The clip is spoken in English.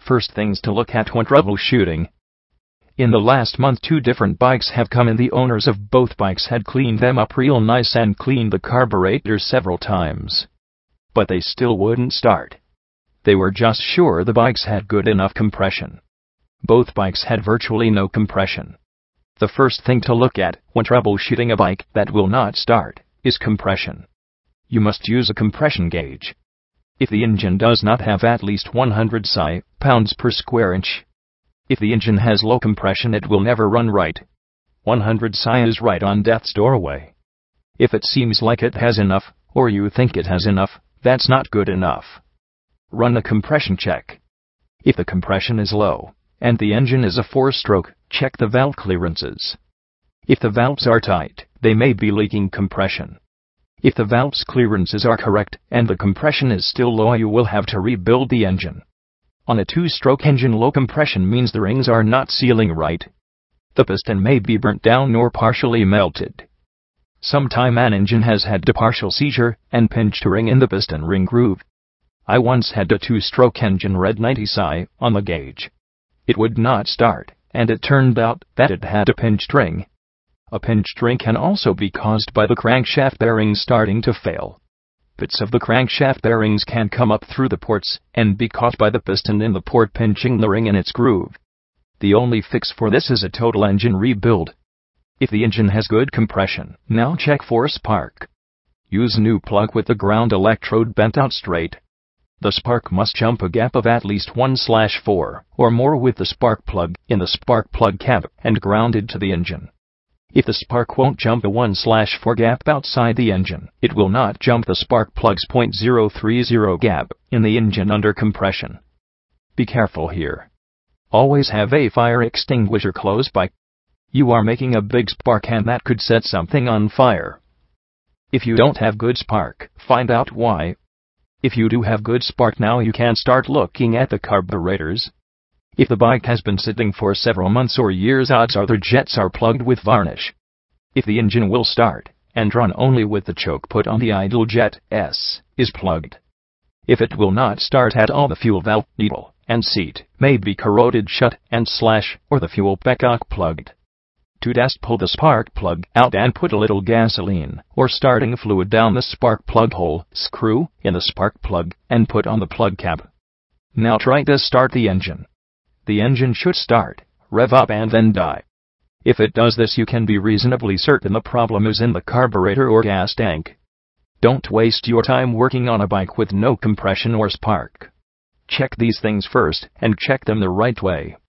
First things to look at when troubleshooting. In the last month 2 different bikes have come in. The owners of both bikes had cleaned them up real nice and cleaned the carburetor several times. But they still wouldn't start. They were just sure the bikes had good enough compression. Both bikes had virtually no compression. The first thing to look at when troubleshooting a bike that will not start is compression. You must use a compression gauge. If the engine does not have at least 100 psi, pounds per square inch. If the engine has low compression, it will never run right. 100 psi is right on death's doorway. If it seems like it has enough, or you think it has enough, that's not good enough. Run a compression check. If the compression is low, and the engine is a 4-stroke, check the valve clearances. If the valves are tight, they may be leaking compression. If the valves clearances are correct, and the compression is still low, you will have to rebuild the engine. On a 2-stroke engine, low compression means the rings are not sealing right. The piston may be burnt down or partially melted. Sometime an engine has had a partial seizure and pinched a ring in the piston ring groove. I once had a 2-stroke engine read 90 psi on the gauge. It would not start, and it turned out that it had a pinched ring. A pinched ring can also be caused by the crankshaft bearings starting to fail. Bits of the crankshaft bearings can come up through the ports and be caught by the piston in the port, pinching the ring in its groove. The only fix for this is a total engine rebuild. If the engine has good compression, now check for spark. Use new plug with the ground electrode bent out straight. The spark must jump a gap of at least 1/4 or more with the spark plug in the spark plug cap and grounded to the engine. If the spark won't jump a 1/4 gap outside the engine, it will not jump the spark plug's .030 gap in the engine under compression. Be careful here. Always have a fire extinguisher close by. You are making a big spark and that could set something on fire. If you don't have good spark, find out why. If you do have good spark, now you can start looking at the carburetors. If the bike has been sitting for several months or years, odds are the jets are plugged with varnish. If the engine will start and run only with the choke put on the idle jet is plugged. If it will not start at all, the fuel valve, needle, and seat may be corroded shut and or the fuel petcock plugged. To test, pull the spark plug out and put a little gasoline or starting fluid down the spark plug hole, screw in the spark plug, and put on the plug cap. Now try to start the engine. The engine should start, rev up, and then die. If it does this, you can be reasonably certain the problem is in the carburetor or gas tank. Don't waste your time working on a bike with no compression or spark. Check these things first, and check them the right way.